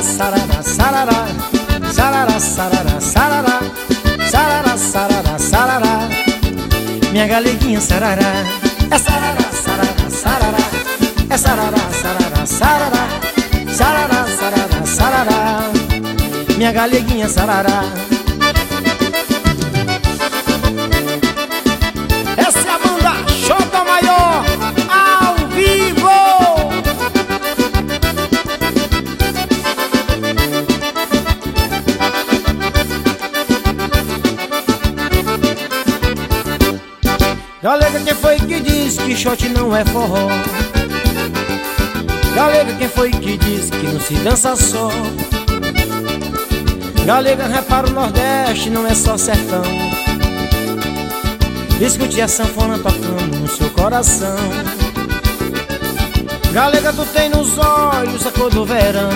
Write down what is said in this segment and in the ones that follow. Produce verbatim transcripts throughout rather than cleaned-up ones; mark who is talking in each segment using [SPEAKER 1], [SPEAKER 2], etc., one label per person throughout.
[SPEAKER 1] Sarará, sarará, sarará, sarará, sarará, sarará, sarará, sarará, sarará. Minha galeguinha sarará. É sarará, sarará, sarará, é sarará, sarará, sarará, sarará, sarará, sarará. Minha galeguinha sarará. Essa é a banda Xota Maior ao vivo. Galega, quem foi que disse que shot não é forró? Galega, quem foi que disse que não se dança só? Galega, repara, o Nordeste não é só sertão. Escute a sanfona tocando no seu coração. Galega, tu tem nos olhos a cor do verão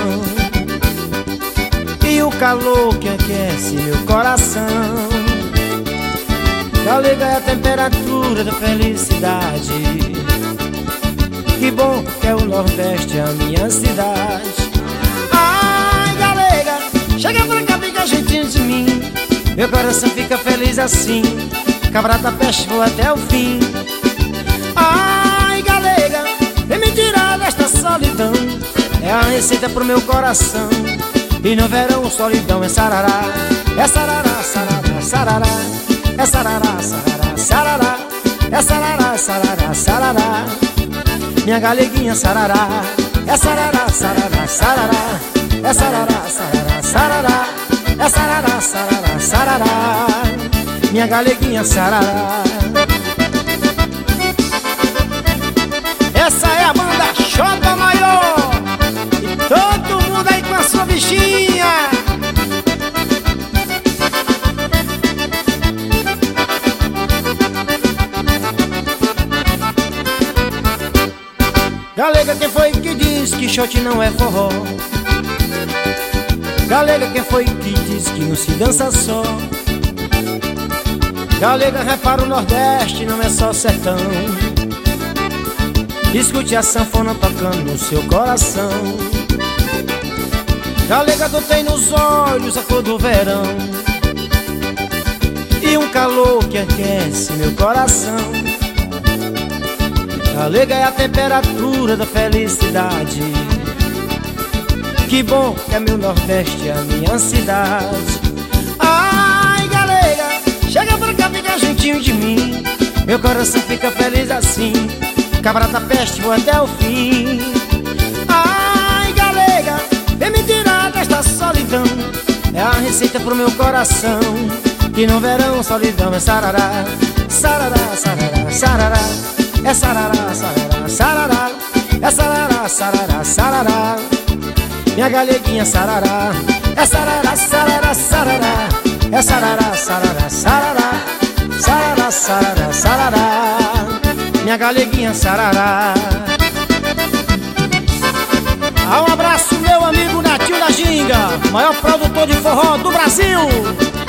[SPEAKER 1] e o calor que aquece meu coração. Galega é a temperatura da felicidade. Que bom que é o Nordeste, a minha cidade. Ai, galega, chega pra cá, fica jeitinho de mim. Meu coração fica feliz assim. Cabrata peste, vou até o fim. Ai, galega, vem me tirar desta solidão. É a receita pro meu coração. E no verão solidão é sarará. É sarará, sarará, sarará. É sarará, sarará, sarará. É sarará, sarará, sarará. Minha galeguinha sarará. É sarará, sarará, sarará. É sarará, sarará, sarará. É sarará, sarará, sarará. Minha galeguinha sarará. Essa é a banda Xota Maior. E todo mundo aí com a sua bichinha. Galega, quem foi que disse que shot não é forró? Galega, quem foi que disse que não se dança só? Galega, repara, o Nordeste não é só sertão. Escute a sanfona tocando no seu coração. Galega, tu tem nos olhos a cor do verão e um calor que aquece meu coração. Galega é a temperatura da felicidade. Que bom que é meu Nordeste, a minha cidade. Ai, galega, chega pra cá, fica juntinho de mim. Meu coração fica feliz assim. Cabrata peste, vou até o fim. Ai, galega, vem me tirar desta solidão. É a receita pro meu coração. Que no verão solidão é sarará. Sarará, sarará, sarará. É sarará, sarará, sarará. É sarará, sarará, sarará. Minha galeguinha sarará. É sarará, sarará, sarará. É sarará, sarará, sarará. Sarará, sarará, sarará. Minha galeguinha sarará. Ah, um abraço, meu amigo Natinho da Ginga, maior produtor de forró do Brasil.